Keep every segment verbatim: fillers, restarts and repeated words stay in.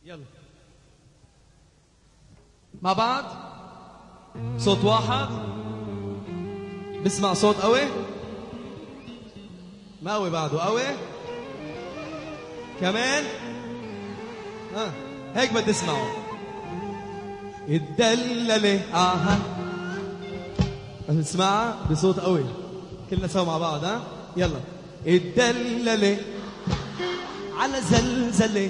يلا مع بعض صوت واحد. بسمع صوت قوي؟ ما قوي بعده، قوي كمان. ها هيك بدي اسمعه. الدللة اها بس نسمعها بصوت قوي كلنا سوا مع بعض. ها يلا. الدللة على زلزلة،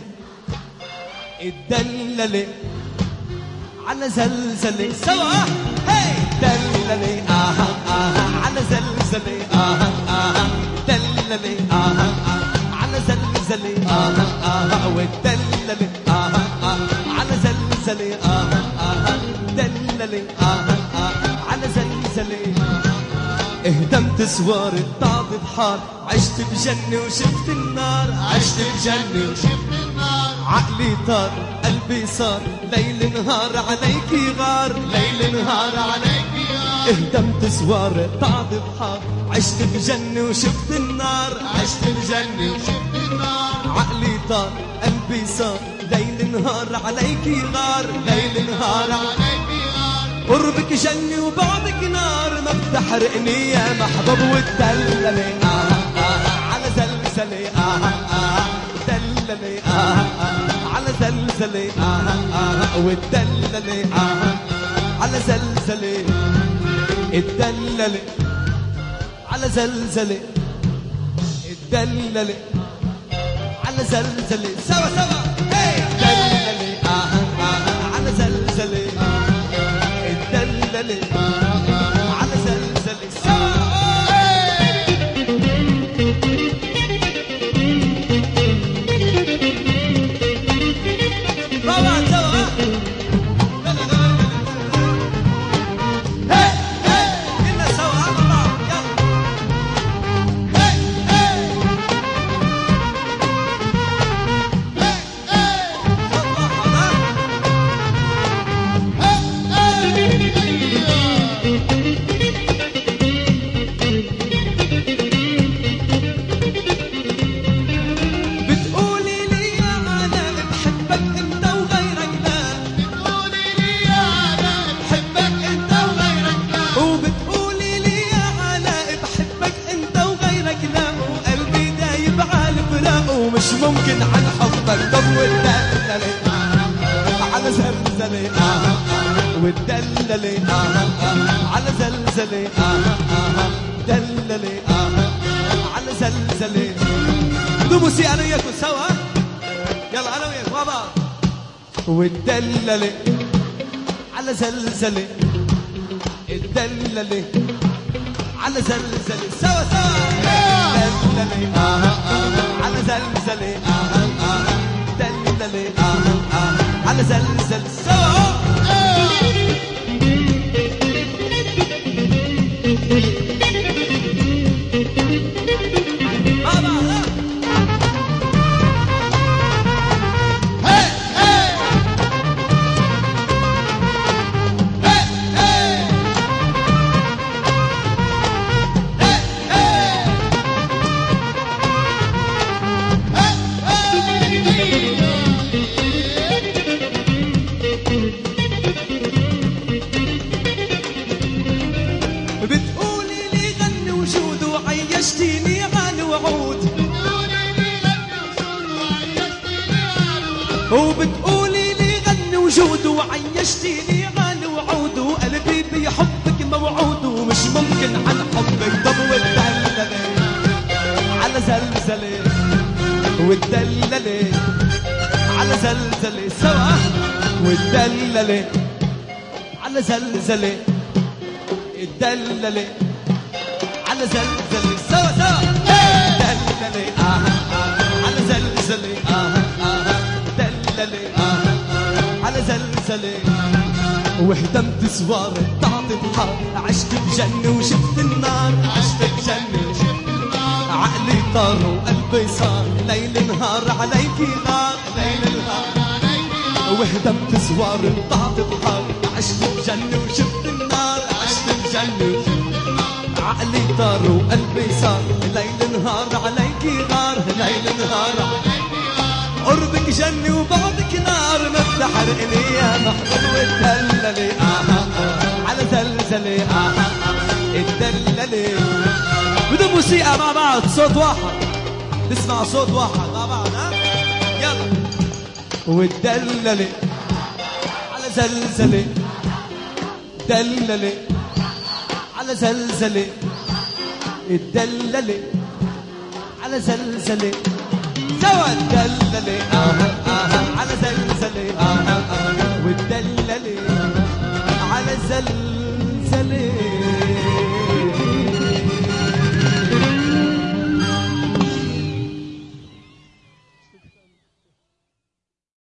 الدللة على زلزلة سوا. هي دللة اها اها على زلزلة اها اها دللة اها اها على زلزلة اها اها والدللة اها اها على زلزلة اها اها دللة اها اها على زلزلة. اهدمت سوار الطعب بحار، عشت بجنة وشفت النار، عشت بجنة وشفت النار. عقلي طار قلبي صار ليل نهار عليكي غار، ليل نهار عليكي غار. اهدمت سوار الطعب بحار، عشت بجنة وشفت النار، عشت بجنة وشفت النار. عقلي طار قلبي صار ليل نهار عليكي غار، ليل نهار عليكي غار. قربك جنة وبعدك نار، ما بتحرقني يا محبوب. والدللة آه آه على زلزلة آه آه دللة آه آه على زلزلة آه آه والدللة آه على زلزلة. الدللة على زلزلة، الدللة على زلزلة سوا سوا. الدللة آه آه على زلزلة، الدللة على زلزلة سوا. روعة سوا. هي هي كلنا سوا على بعض. يلا هي هي بتقولي لي يا انا بحبك انت وغيرك لا، بتقولي لي يا انا بحبك انت وغيرك لا، وبتقولي لي يا انا بحبك انت وغيرك لا، وقلبي دايب على الفراق ومش ممكن عن حبك. طب والدللة على زلزلة آه آه والدللة آه آه على زلزلة آه آه دللة آه على زلزلة. بدو موسيقى انا وياكم سوا. يلا انا وياكم مع بعض. والدللة على زلزلة، الدللة على زلزلة سوا سوا. الدللة آه آه على زلزلة آه آه دللة آه آه على زلزلة سوا. بتقولي لي غني وجود وعيشتيني عن وعود، بتقولي لي غني وجود وعيشتيني عن وعود، وبتقولي لي غني وجود وعيشتيني عن وعود، وقلبي بحبك موعود ومش ممكن عن حبك. طب والدللة على زلزلة، والدللة على زلزلة سوا. والدللة على زلزلة، الدللة على زلزلة سوا سوا. الدللة آه آه على زلزلة آه آه دللة آه آه على زلزلة. وهدمت سوار الطعب بحار، عشت بجنة وشفت النار، عشت بجنة وشفت النار. عقلي طار وقلبي صار ليل نهار عليكي غار، ليل نهار عليكي غار. وهدمت سوار الطعب بحار، عشت بجنة وشفت النار، عشت بجنة وشفت النار. عقلي طار وقلبي صار ليل نهار عليكي غار، ليل نهار عليكي غار. قربك جنة وبعدك نار ما بتحرقني يا محمود والدللي آه آه على زلزلة آه آه الدللي. بدون موسيقى مع بعض صوت واحد، نسمع صوت واحد مع بعض ها يلا. والدللي على زلزلة دللي على زلزلة الدللي على زلزلة سوا الدللي آه آه على زلزلة آه آه والدللي على زلزلة.